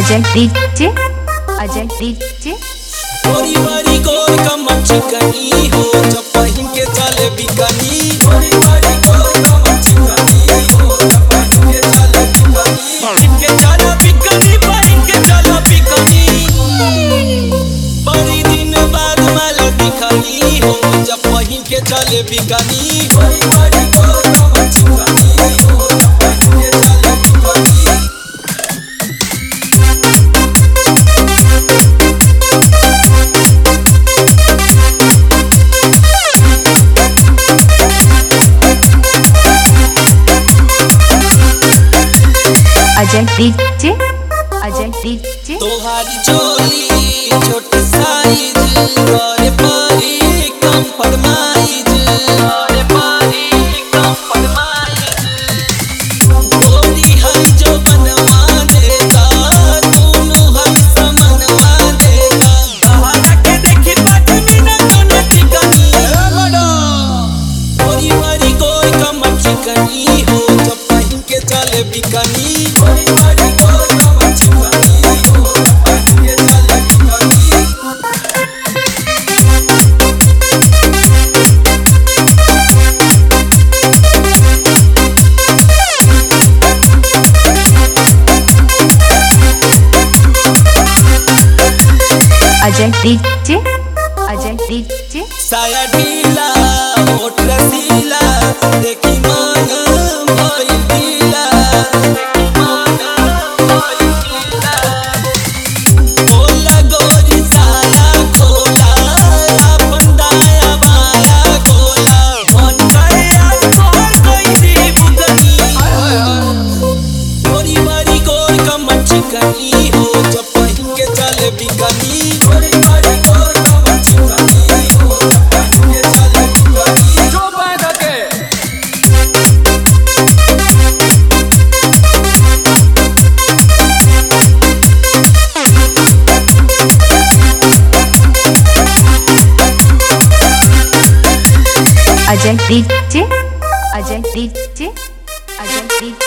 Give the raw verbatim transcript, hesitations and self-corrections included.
Ajay DJ Ajay DJ गोरी बारी गोर कमर चिकनी हो जब पहिन के चले बिकनी गोरी बारी गोर कमर चिकनी हो जब पहिन के चले बिकनी पहिन के चला बिकनी पहिन के चला बिकनी बड़ी दिन बाद माला दिखनी हो जब पहिन के चले बिकनी गोरी बारी गोर कमर चिकनी हो जब पहिन के चले bikini Ajay DJ Ajay DJ तोहारी चोली छोटी साइज और पारी कम फरमाइज और पारी कम फरमाइज गोरी है जो बनवा देगा तुम हर समनवा देगा बहाना के देखी बात में ना दोनों टिकनी गोरी वारी गोरी कमर चिकनी हो जब पहिन के चले bikini Ajay DJ Ajay DJ साया ढीला होठ रसीला देखी मन भइल ढीला देखी मन भइल ढीला बोला गोरी साया खोला अपन दाया बाया खोला मन गया तोहर कोई दी बुगनी गोरी बारी गोर कमर चिकनी हो जब पहिन के चले bikini Ajay DJ Ajay DJ Ajay DJ